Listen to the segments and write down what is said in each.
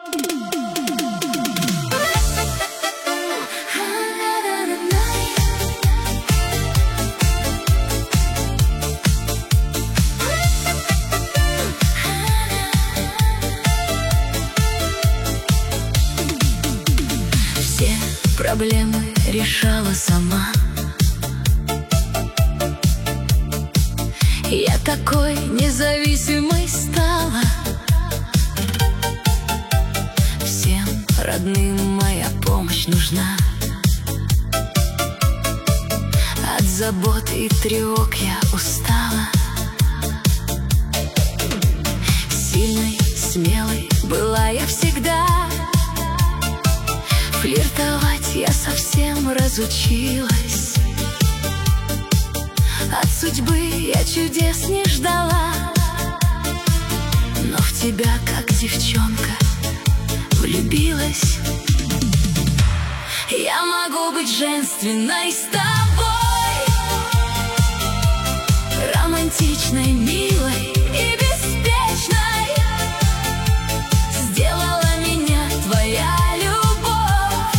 Все проблемы решала сама. Я такой независимой стала. Всем родным моя помощь нужна. От забот и тревог я устала. Сильной, смелой была я всегда. Флиртовать я совсем разучилась. От судьбы я чудес не ждала. Но в тебя, как девчонка, влюбилась. Я могу быть женственной с тобой, романтичной, милой и беспечной. Сделала меня твоя любовь,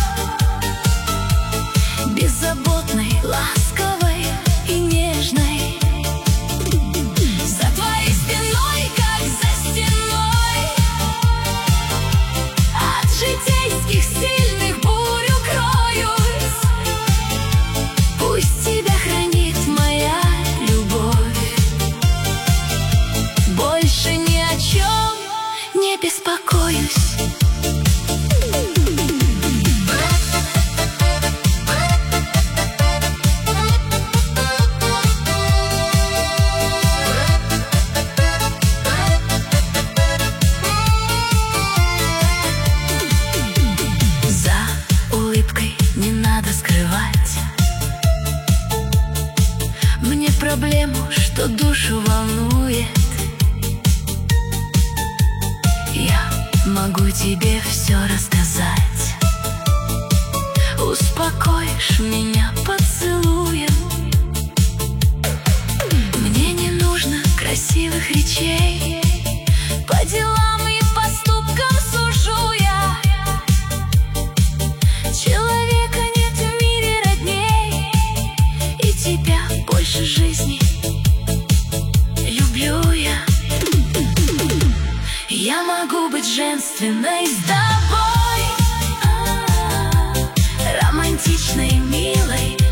беззаботной, ласковой и нежной. За твоей спиной, как за стеной, от житейских сильных бурь укроюсь. Пусть тебя хранит моя любовь. Больше ни о чем не беспокоюсь. Не надо скрывать мне проблему, что душу волнует. Я могу тебе все рассказать. Успокоишь меня поцелуем. Мне не нужно красивых речей, по делам и поступкам сужу я. Человека нет в мире родней, и тебя больше жизни люблю я. Я могу быть женственной с тобой, романтичной, милой